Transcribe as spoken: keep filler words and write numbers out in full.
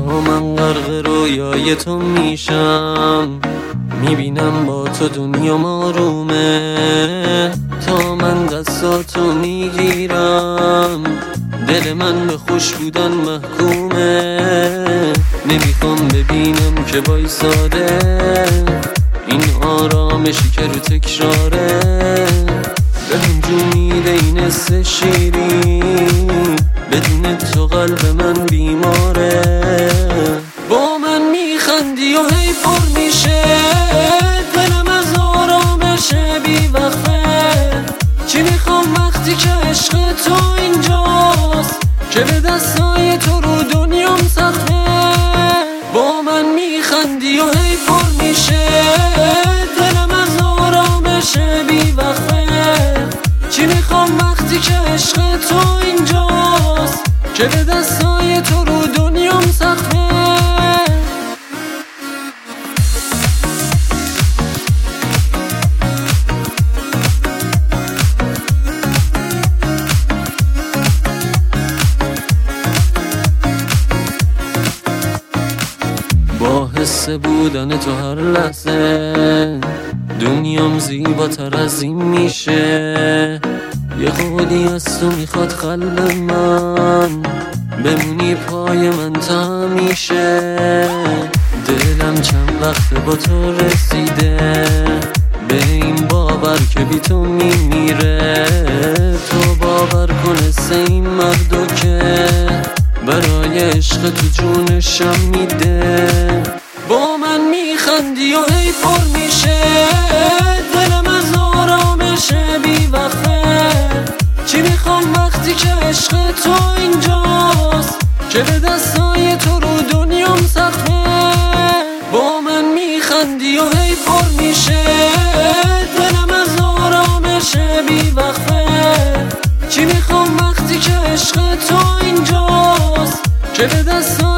شبها من غرق رویای تو میشم، میبینم با تو دنیا آرومه. تا من دستاتو میگیرم دل من به خوش بودن محکومه. نمیخوام ببینم که وایساده این آرامشی که رو تکراره. دلم جو میده این حس شیرین، بدون تو قلب من بیماره. با من میخندی و هی پر میشه دلم از آرامش بی وقفه. چی میخوام وقتی که عشق تو اینجاست، که به دستای تو رو دنیام سخته. با من میخندی و هی پر میشه دلم از آرامش بی وقفه. چی میخوام وقتی که عشق تو اینجاست، که به دستای تو رو دنیام سخته. با حس بودن تو هر لحظه دنیام زیباتر از این میشه. یه قولی از تو میخواد قلب من، بمونی پای من تا همیشه. دلم چند وقت با تو رسیده به این باور که بی تو میمیره. تو باور کن سه این مردو که برای عشق تو جونشم میده. با من میخندی و هی پر میشه دلم از آرامش بی وقفه. چی میخوام وقتی که عشق تو اینجاست، که به دستای تو رو دنیام سخته. با من میخندی و هی پر میشه دلم از آرامش بی وقفه. چی میخوام وقتی که عشق تو اینجاست، که به دستای